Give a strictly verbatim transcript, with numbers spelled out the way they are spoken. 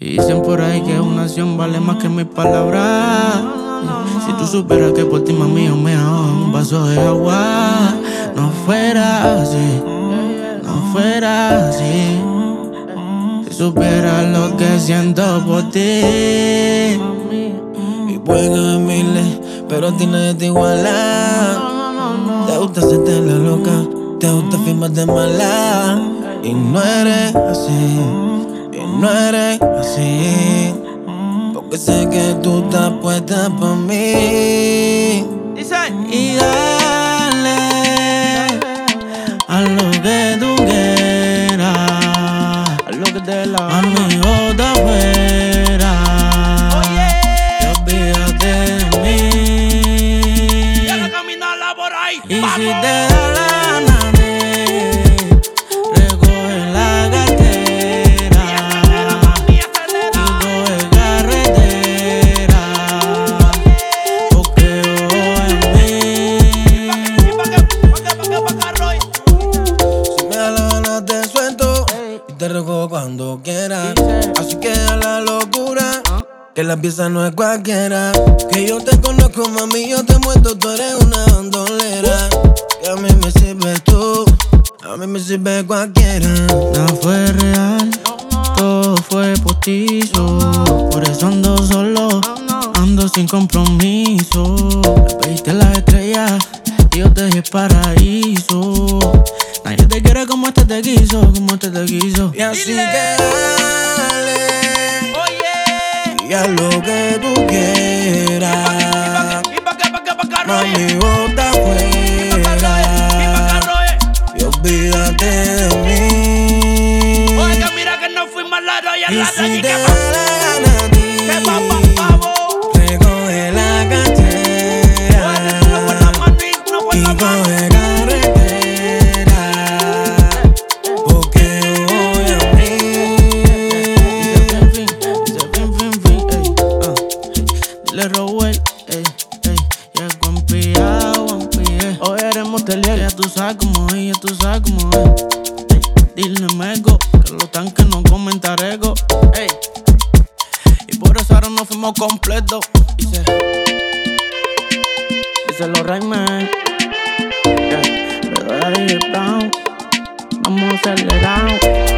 Y dicen por ahí que una acción vale más que mis palabras. Si tú supieras que por ti, mami, yo me ahogo en un vaso de agua. No fuera así, no fuera así. Si supieras lo que siento por ti. Y puede que me miles, pero a ti nadie te iguala. Te gusta hacerte la loca, te gusta firmarte mala. Y no eres así, y no eres así. Porque sé que tú estás puesta pa' mí. Y dale a lo que tú quieras, a lo que te la gana. Amigo de afuera, y olvídate de mí. Ya la caminala por ahí. Y ¡Vamos! si te da la gana de recoge la cartera y coge carretera, porque hoy en mí. ¿Y pa' qué? ¿Pa' qué? ¿Pa' qué? ¿Pa' qué, Roy? Si me da la gana te suelto y te recojo cuando quieras. Así que a la locura, que la pieza no es cualquiera. Que yo te conozco, mami, yo te muerto, tú eres una bandolera. Que a mí me sirves tú, a mí me sirve cualquiera. Nada fue real, todo fue postizo. Por eso ando solo, ando sin compromiso. Me pediste las estrellas y yo te dejé el paraíso. Nadie te quiere como este te quiso, como este te quiso. Y así que dale, Oye. y haz lo que tú quieras. ¿Y pa' qué? ¿Pa' qué? ¿Pa' qué, Roy? Mami, bota ¿Y pa' qué, afuera Roy? y olvídate de mí. Oye, que mira que no fuimos al lado y al Y lado. si ¿Y te qué da pa' la gana a ti, qué pa' pa' pavo? recoge la cartera Oye, que no fue la mano y no fue y la mano. coge carretera, porque voy a mí. Dice fin, fin, dice fin, fin, fin, ey, ah. Dile Rowell, ey, ey, ya es guampía, guampía. Hoy eres motelier, ya tú sabes cómo es, ya tú sabes cómo es. Ey, dile Mego, que los tanques no comen tarego, ey. Y por eso ahora nos fuimos completos. Dice, dice los Rayman, yeah. Pero ahora dije Brown, vamos acelerados.